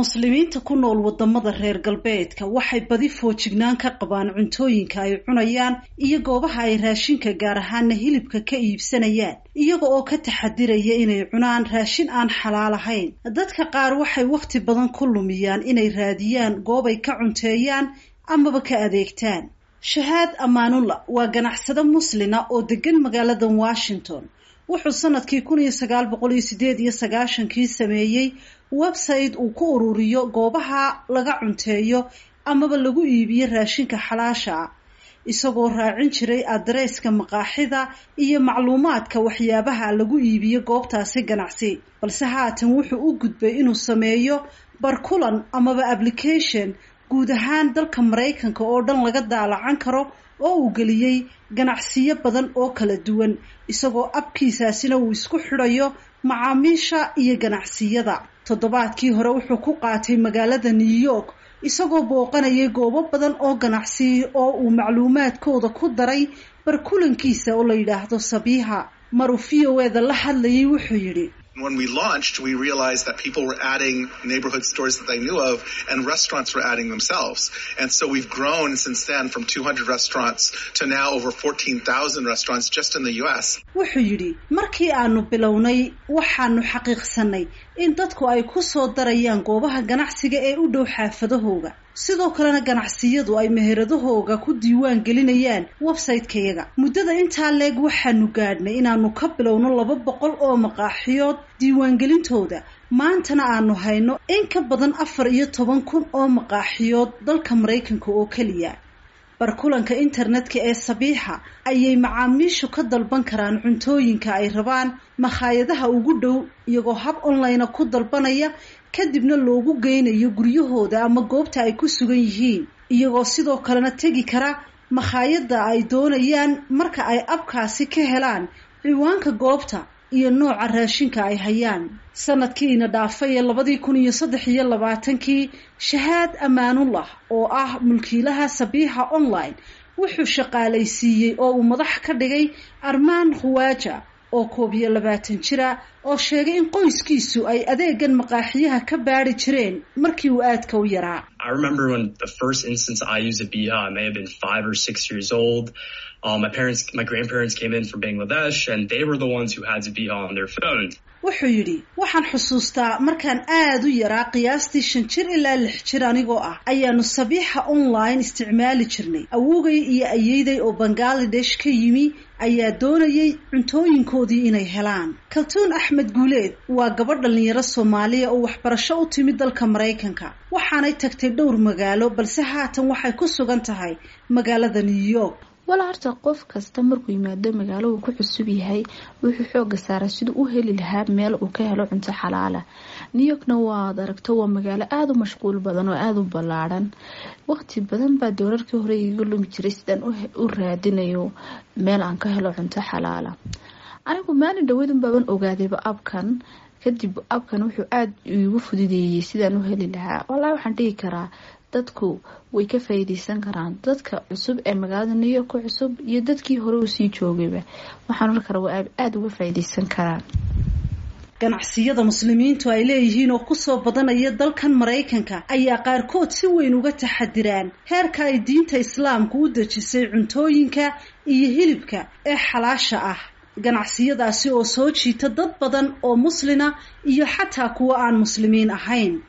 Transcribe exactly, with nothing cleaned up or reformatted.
muslimiinta ku nool wadamada reer galbeedka waxay badi foojignaan ka qabaan cuntooyinka ay cunayaan iyo goobaha ay raashinka gaar ahaana hilibka ka iibsanayaan iyaga oo ka taxadiraya inay cunaan raashin aan xalaal ahayn. dadka qaar waxay waqti badan ku lumiyaan inay raadiyaan goob ay ka cunteeyaan amaba ka adeegtaan. Shahaad Amaanullah waa ganacsade muslina oo degan magaalada Washington. wuxuu sanadkii kun iyo sagaal boqol iyo sideed iyo sagaashan kii sameeyay website uu ku ururiyo goobaha laga cunteeyo amaba lagu iibiyo raashinka xalaasha ah isagoo raacin jiray adreeska maqaaxida iyo macluumaadka waxyaabaha lagu iibiyo goobtaasi ganacsi. balse haatan wuxuu u gudbay inuu sameeyo barkulan amaba application guud ahaan dalka Mareykanka oo dhan laga daalacan karo oo uu geliyay ganacsiyo badan oo kala duwan isagoo abkiisaasina uu isku xirayo macaamiisha iyo ganacsiyada. toddobaadkii hore wuxuu ku qaatay magaalada New York isagoo booqanayay goobo badan oo ganacsi oo uu macluumaadkooda ku daray barkulankiisa oo la yiraahdo Sabiha. Marufiyoweeda la hadlayay wuxuu yiri, when we launched, we realized that people were adding neighborhood stores that they knew of and restaurants were adding themselves. And so we've grown since then from two hundred restaurants to now over fourteen thousand restaurants just in the U S. wuxuu yiri, markii aanu bilownay waxaanu xaqiiqsanay in dadku ay ku soo darayaan goobaha ganacsiga ee u dhow xaafadahooga. sidoo kalena ganacsiyadu ay meheradahooga ku diiwaan gelinayaan website-kayaga. muddada intaa leeg waxaanu gaadhnay inaanu ka bilowno laba boqol oo maqaaxiyood diiwaangelintooda. maantana aanu hayno in ka badan afar iyo toban kun oo maqaaxiyood dalka Mareykanka oo kaliya. barkulanka internetka ee Sabiha ayay macaamiishu ka dalban karaan cuntooyinka ay rabaan makhaayadaha ugu dhow iyagoo hab online ku dalbanaya kadibna loogu geynayo guryahooda ama goobta ay ku sugan yihiin iyagoo sidoo kalena tagi kara makhaayada ay doonayaan marka ay abkaasi ka helaan ciwaanka goobta iyo nooca raashinka ay hayaan. sanadkiina dhaafay labadii kun iyo saddex iyo labaatankii Shahaad Amaanullah oo ah mulkiilaha Sabiha online wuxuu shaqaalaysiiyay oo uu madax ka dhigay Armaan Khawaja oo koob iyo labaatan jira oo sheegay in qoyskiisu ay adeegan maqaaxiyaha ka baari jireen markii uu aadka u yaraa. I remember when the first instance I used a Biha, I may have been five or six years old. Um, my parents, my grandparents came in from Bangladesh and they were the ones who had Biha on their phones. wuxuu yiri, waxaan xusuustaa markaan aad u yaraa qiyaastii shan jir ilaa lix jir anigoo ah ayaanu Sabiha online isticmaali jirnay. awowgay iyo ayeeyday oo Bangladesh ka yimi ayaa doonayay cuntooyinkoodii inay helaan. Kaltuun Axmed Guuleed waa gabadh dhalinyaro Soomaaliya oo waxbarasho u timid dalka Mareykanka. waxaanay tagtay dhowr magaalo balse haatan waxay ku sugan tahay magaalada New York. wala harta qof kasta markuu yimaado magaalo uu ku cusub yahay wuxuu xoog saaray sidoo uu heli lahaa meel uu ka helo cunto xalaal ah. New Yorkna waa aragto waa magaalo aad u mashquul badan oo aad u ballaaran. waqti badan baa doolarkii hore igu lumi jiray sidaan u raadinayo meel aan ka helo cunto xalaal ah. anigu maalin dhaweydun baan ogaadayba abkan kadib abkan wuxuu aad igu fududeeyay sidaan u heli lahaa. wallahi waxaan dhihi karaa dadku way ka faa'iideysan karaan, dadka cusub ee magaalada New York cusub iyo dadkii hore u sii joogayba waxaan oran karaa waa aad uga faa'iideysan karaan. ganacsiyada muslimiintu ay leeyihiin oo ku soo badanaya dalkan Mareykanka ayaa qaarkood si weyn uga taxadiraan heerka ay diinta Islaamku u dejisay cuntooyinka iyo hilibka ee xalaasha ah. ganacsiyadaasi oo soo jiita dad badan oo muslina iyo xataa kuwa aan muslimiin ahayn.